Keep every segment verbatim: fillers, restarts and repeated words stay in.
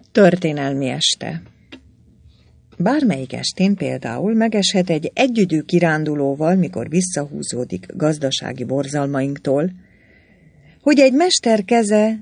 Történelmi este. Bármelyik estén például megeshet egy együgyű kirándulóval, mikor visszahúzódik gazdasági borzalmainktól, hogy egy mester keze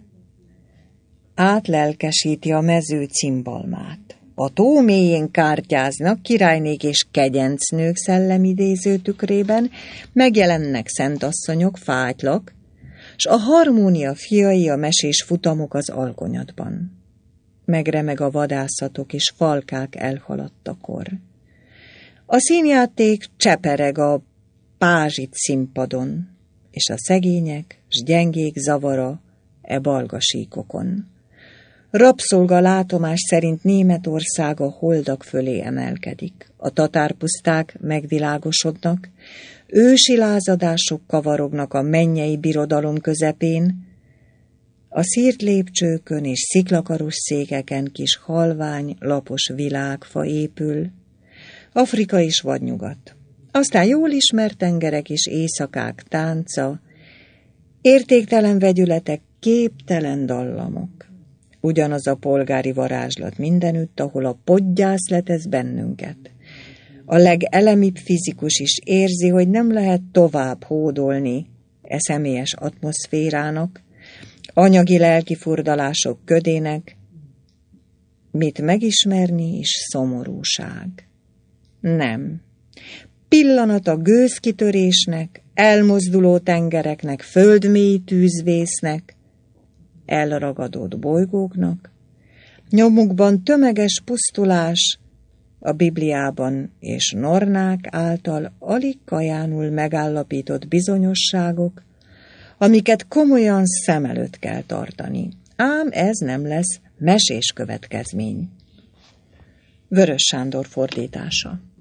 átlelkesíti a mező cimbalmát. A tó mélyén kártyáznak királynék és kegyencnők szellemidéző tükrében, megjelennek szentasszonyok, fátylak, s a harmónia fiai a mesés futamok az alkonyatban. Megremeg a vadászatok, és falkák elhaladtakor. A színjáték csepereg a pázsit színpadon, és a szegények s gyengék zavara e balgasíkokon. Rabszolga látomás szerint Németország a holdak fölé emelkedik. A tatárpuszták megvilágosodnak, ősi lázadások kavarognak a mennyei birodalom közepén, a szírt lépcsőkön és sziklakaros székeken kis halvány, lapos világfa épül, Afrika és vadnyugat. Aztán jól ismert tengerek és éjszakák tánca, értéktelen vegyületek, képtelen dallamok. Ugyanaz a polgári varázslat mindenütt, ahol a podgyász letesz bennünket. A legelemibb fizikus is érzi, hogy nem lehet tovább hódolni e személyes atmoszférának, anyagi lelki furdalások ködének, mit megismerni is szomorúság. Nem. Pillanat a gőzkitörésnek, elmozduló tengereknek, földmély tűzvésznek, elragadott bolygóknak, nyomukban tömeges pusztulás, a Bibliában és Nornák által alig kajánul megállapított bizonyosságok, amiket komolyan szem előtt kell tartani. Ám ez nem lesz mesés következmény. Vörös Sándor fordítása.